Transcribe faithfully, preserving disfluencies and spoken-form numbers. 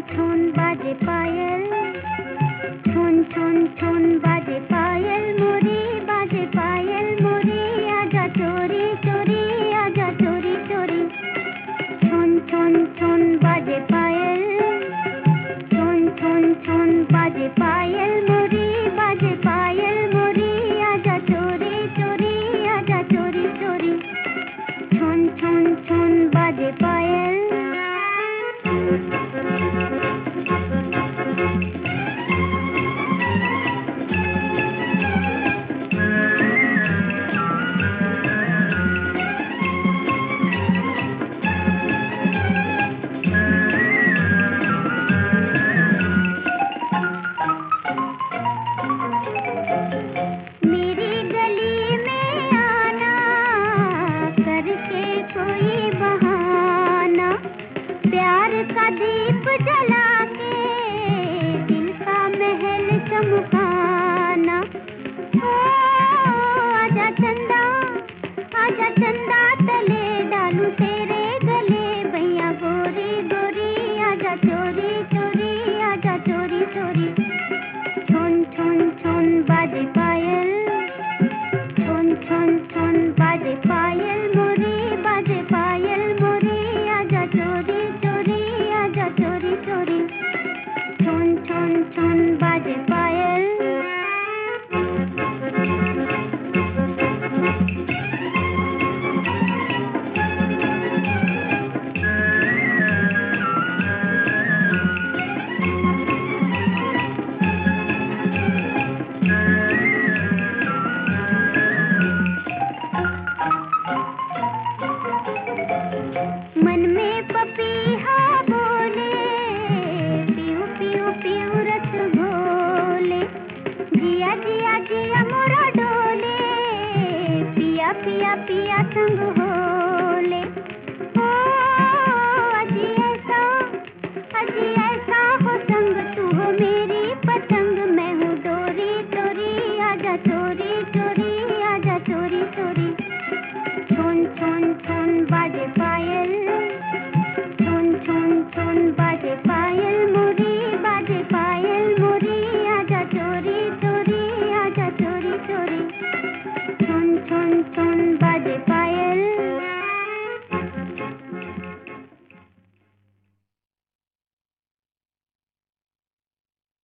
छुन बाजे पायल, छुन छुन छुन बाजे पायल मोरी, बाजे पायल मोरी, आजा चोरी चोरी, आजा चोरी चोरी। छुन छुन छुन बाजे पायल, छुन छुन छुन बाजे पायल मोरी, बाजे पायल मोरी, आजा चोरी चोरी, आजा चोरी चोरी। छुन छुन छुन बाजे पायल। मेरी गली में आना करके कोई बहाना, प्यार का दीप जला के दिल का महल चमकाना। ओ आजा चंदा, आजा चंदा तले डालूं तेरे गले, भैया गोरी गोरी, आजा चोरी चोरी, आजा चोरी चोरी। छुन छुन छुन बाजे पायल, छुन छुन छुन बाजे पायल मोरी, बाजे पायल मोरी, आजा चोरी चोरी, आजा चोरी चोरी। छुन छुन छुन बाजे पायल। मन में पपीहा बोले, पीऊ पीऊ पीऊ रस घोले, जिया जिया जिया मोरा डोले, पिया पिया पिया संग होले। ओ अजी ऐसा, अजी ऐसा हो संग, तू हो मेरी पतंग, मैं हूँ डोरी चोरी, आजा चोरी चोरी, आजा चोरी चोरी। छुन छुन छुन बाजे पायल, छुन छुन छुन बाजे पायल मोरी, बाजे पायल मोरी, आजा चोरी चोरी, आजा चोरी चोरी। छुन छुन छुन बाजे पायल।